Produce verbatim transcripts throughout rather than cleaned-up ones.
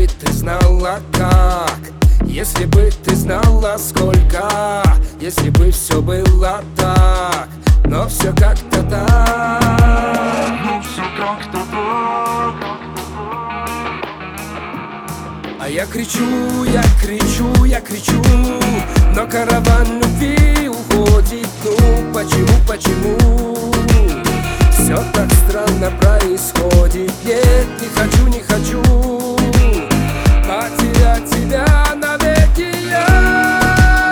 ты знала как, если бы ты знала сколько, если бы все было так, но все как-то так, но все как-то так. А я кричу, я кричу, я кричу, но караван любви уходит. Ну почему, почему все так странно происходит? Нет, не хочу, не хочу потерять тебя навеки я.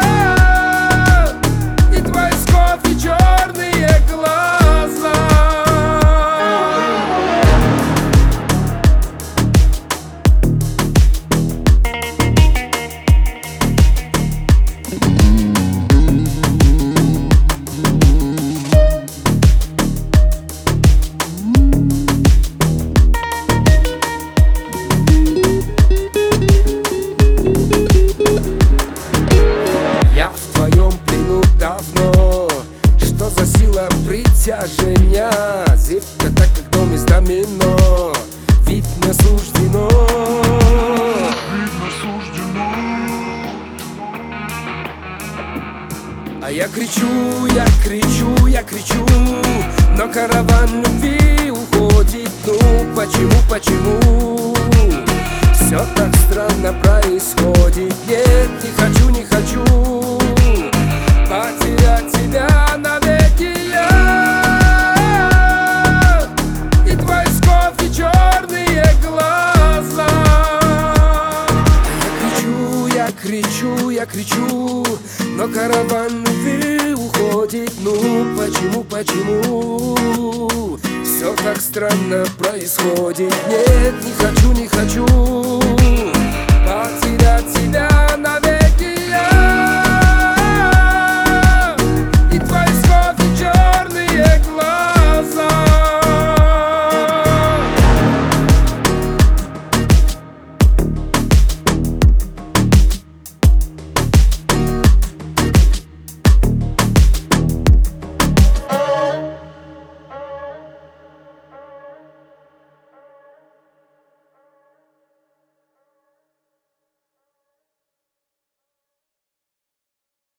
И твои с кофе черные глаза. Я в твоем плену давно. Что за сила притяжения? Зыбка так, как дом из домино. Видно суждено, видно суждено. А я кричу, я кричу, я кричу, но караван любви уходит. Ну почему, почему все так странно происходит? Нет, не хочу, не хочу потерять тебя навеки я. И твои с кофе черные глаза. Я кричу, я кричу, но караван любви уходит. Ну почему, почему все так странно происходит? Нет, не хочу, не хочу потерять тебя